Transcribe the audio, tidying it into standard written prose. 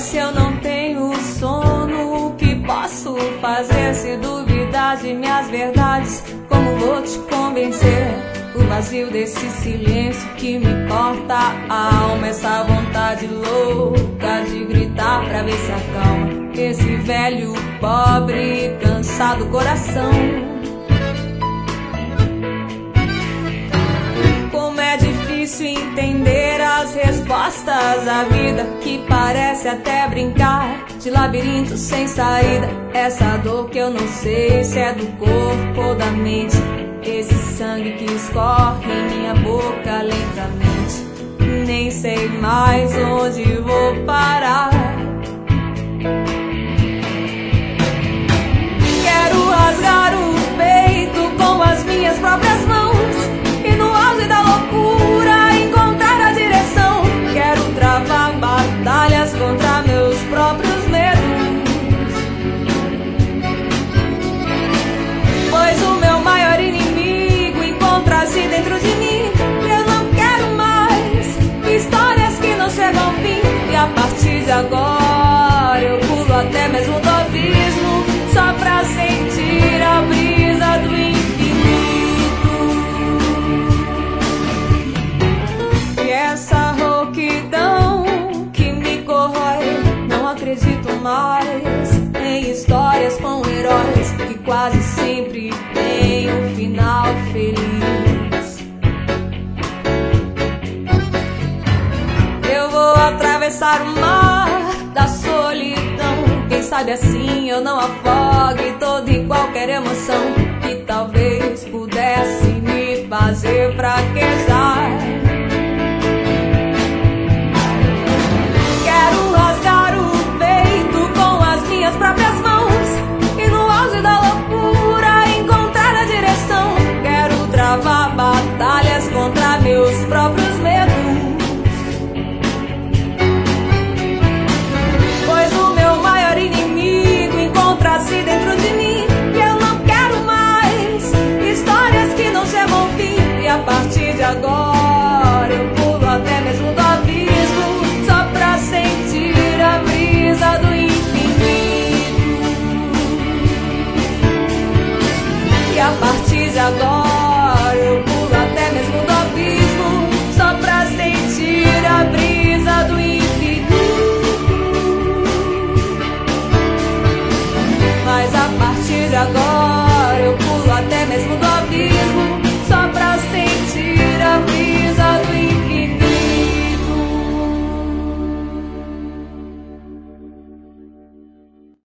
se eu não tenho sono? O que posso fazer se duvidar de minhas verdades? Como vou te convencer? O vazio desse silêncio que me corta a alma, essa vontade louca de gritar pra ver se acalma esse velho, pobre e cansado coração. Como é difícil entender as respostas da vida, que parece até brincar de labirinto sem saída. Essa dor que eu não sei se é do corpo ou da mente, esse sangue que escorre em minha boca lentamente. Nem sei mais onde vou parar. Quero rasgar o peito com as minhas próprias mãos e no auge da loucura encontrar a direção. Quero travar batalhas contra meus próprios medos, pois o meu maior inimigo encontra-se dentro de mim. Eu não quero mais histórias que não chegam ao fim, e a partir de agora eu pulo até mesmo do abismo, só pra sentir a brisa do infinito. E essa rouquidão que me corrói, não acredito mais em histórias com heróis que quase sempre têm um final feliz. Eu vou atravessar o mar da solidão, quem sabe assim eu não afogue toda e qualquer emoção que talvez pudesse me fazer fraquejar.